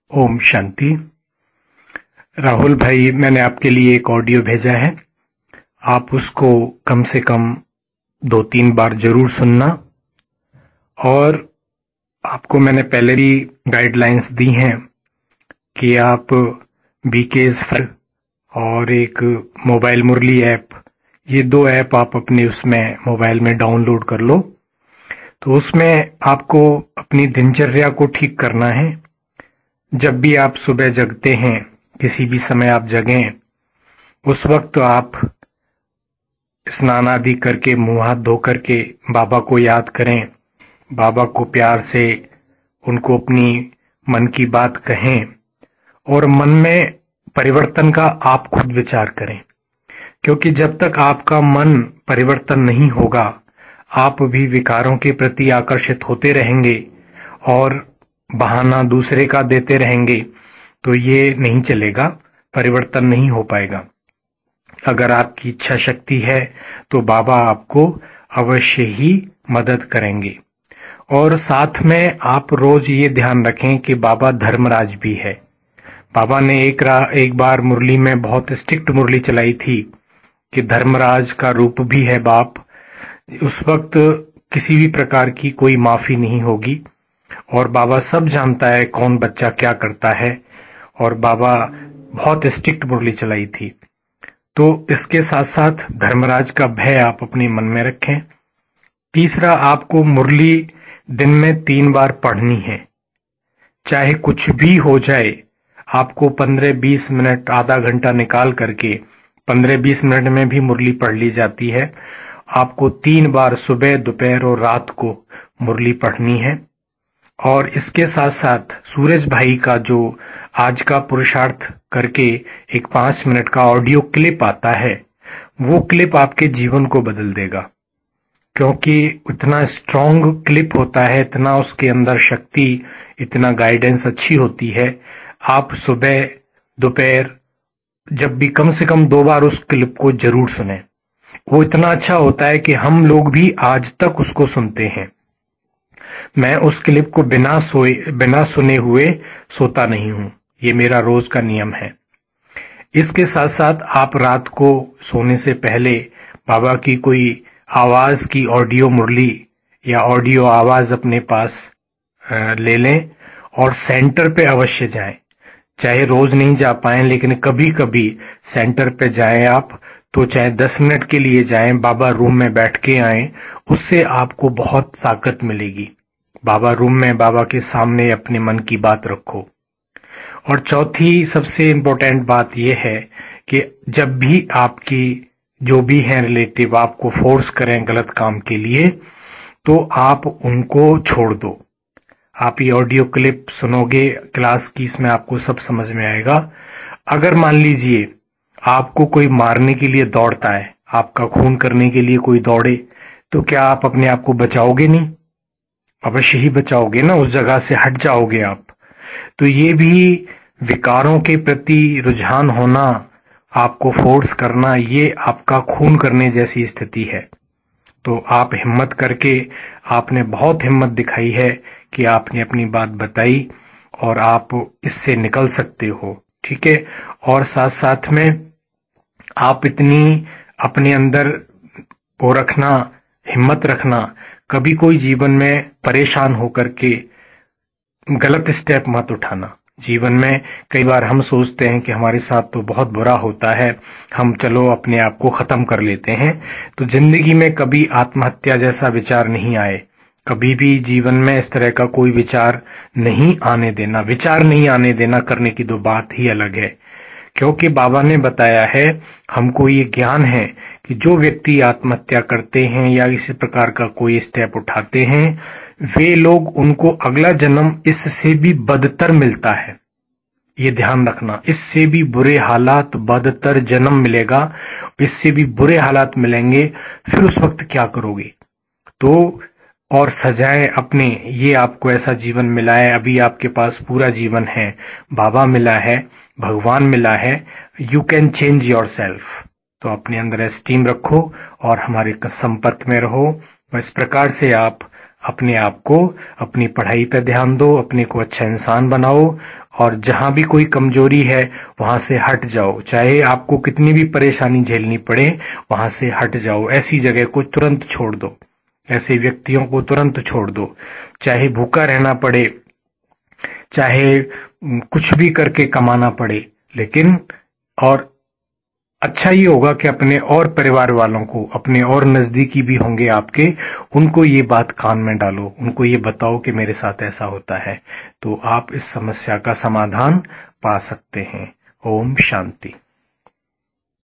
ओम शांति। राहुल भाई, मैंने आपके लिए एक ऑडियो भेजा है। आप उसको कम से कम 2-3 बार जरूर सुनना। और आपको मैंने पहले भी गाइडलाइंस दी हैं कि आप बीकेज फर और एक मोबाइल मुरली ऐप, ये 2 ऐप आप अपने उसमें मोबाइल में डाउनलोड कर लो। तो उसमें आपको अपनी दिनचर्या को ठीक करना है। जब भी आप सुबह जगते हैं, किसी भी समय आप जगें, उस वक्त आप स्नान आदि करके मुंह हाथ धो करके बाबा को याद करें। बाबा को प्यार से उनको अपनी मन की बात कहें और मन में परिवर्तन का आप खुद विचार करें, क्योंकि जब तक आपका मन परिवर्तन नहीं होगा, आप भी विकारों के प्रति आकर्षित होते रहेंगे और बहाना दूसरे का देते रहेंगे, तो ये नहीं चलेगा, परिवर्तन नहीं हो पाएगा। अगर आपकी इच्छा शक्ति है तो बाबा आपको अवश्य ही मदद करेंगे। और साथ में आप रोज ये ध्यान रखें कि बाबा धर्मराज भी है। बाबा ने एक बार मुरली में बहुत स्ट्रिक्ट मुरली चलाई थी कि धर्मराज का रूप भी है बाप। उस वक्त किसी भी प्रकार की कोई माफी नहीं होगी और बाबा सब जानता है कौन बच्चा क्या करता है। और बाबा बहुत स्ट्रिक्ट मुरली चलाई थी। तो इसके साथ साथ धर्मराज का भय आप अपने मन में रखें। तीसरा, आपको मुरली दिन में 3 बार पढ़नी है। चाहे कुछ भी हो जाए, आपको 15-20 मिनट, आधा घंटा निकाल करके 15-20 मिनट में भी मुरली पढ़ ली जाती है। आपको 3 बार सुबह, दोपहर और रात को मुरली पढ़नी है। और इसके साथ साथ सूरज भाई का जो आज का पुरुषार्थ करके एक 5 मिनट का ऑडियो क्लिप आता है, वो क्लिप आपके जीवन को बदल देगा, क्योंकि इतना स्ट्रांग क्लिप होता है, इतना उसके अंदर शक्ति, इतना गाइडेंस अच्छी होती है। आप सुबह, दोपहर जब भी कम से कम 2 बार उस क्लिप को जरूर सुने। वो इतना अच्छा होता है कि हम लोग भी आज तक उसको सुनते हैं। मैं उस क्लिप को बिना सुने हुए सोता नहीं हूं। ये मेरा रोज का नियम है। इसके साथ साथ आप रात को सोने से पहले बाबा की कोई आवाज की ऑडियो मुरली या ऑडियो आवाज अपने पास ले लें और सेंटर पे अवश्य जाएं। चाहे रोज नहीं जा पाएं, लेकिन कभी कभी सेंटर पे जाएं आप, तो चाहे 10 मिनट के लिए जाएं, बाबा रूम में बैठ के आएं, उससे आपको बहुत ताकत मिलेगी। बाबा रूम में, बाबा के सामने अपने मन की बात रखो। और चौथी सबसे इम्पोर्टेंट बात यह है कि जब भी आपकी जो भी हैं रिलेटिव आपको फोर्स करें गलत काम के लिए, तो आप उनको छोड़ दो। आप ये ऑडियो क्लिप सुनोगे क्लास की, इसमें आपको सब समझ में आएगा। अगर मान लीजिए आपको कोई मारने के लिए दौड़ता है, आपका खून करने के लिए कोई दौड़े, तो क्या आप अपने आप को बचाओगे? नहीं, अवश्य ही बचाओगे ना, उस जगह से हट जाओगे आप। तो ये भी विकारों के प्रति रुझान होना, आपको फोर्स करना, ये आपका खून करने जैसी स्थिति है। तो आप हिम्मत करके, आपने बहुत हिम्मत दिखाई है कि आपने अपनी बात बताई और आप इससे निकल सकते हो, ठीक है। और साथ साथ में आप इतनी अपने अंदर वो रखना, हिम्मत रखना, कभी कोई जीवन में परेशान होकर के गलत स्टेप मत उठाना। जीवन में कई बार हम सोचते हैं कि हमारे साथ तो बहुत बुरा होता है, हम चलो अपने आप को खत्म कर लेते हैं। तो जिंदगी में कभी आत्महत्या जैसा विचार नहीं आए, कभी भी जीवन में इस तरह का कोई विचार नहीं आने देना। विचार नहीं आने देना करने की तो बात ही अलग है, क्योंकि बाबा ने बताया है, हमको ये ज्ञान है कि जो व्यक्ति आत्महत्या करते हैं या इसी प्रकार का कोई स्टेप उठाते हैं, वे लोग, उनको अगला जन्म इससे भी बदतर मिलता है। ये ध्यान रखना, इससे भी बुरे हालात, बदतर जन्म मिलेगा, इससे भी बुरे हालात मिलेंगे। फिर उस वक्त क्या करोगे? तो और सजाएं अपने, ये आपको ऐसा जीवन मिला है, अभी आपके पास पूरा जीवन है, बाबा मिला है, भगवान मिला है, you can change yourself. तो अपने अंदर एस्टीम रखो और हमारे संपर्क में रहो। इस प्रकार से आप अपने आप को, अपनी पढ़ाई पर ध्यान दो, अपने को अच्छा इंसान बनाओ और जहां भी कोई कमजोरी है वहां से हट जाओ। चाहे आपको कितनी भी परेशानी झेलनी पड़े, वहां से हट जाओ। ऐसी जगह को तुरंत छोड़ दो, ऐसे व्यक्तियों को तुरंत छोड़ दो। चाहे भूखा रहना पड़े, चाहे कुछ भी करके कमाना पड़े, लेकिन और अच्छा ही होगा कि अपने और परिवार वालों को, अपने और नजदीकी भी होंगे आपके, उनको ये बात कान में डालो, उनको ये बताओ कि मेरे साथ ऐसा होता है, तो आप इस समस्या का समाधान पा सकते हैं। ओम शांति।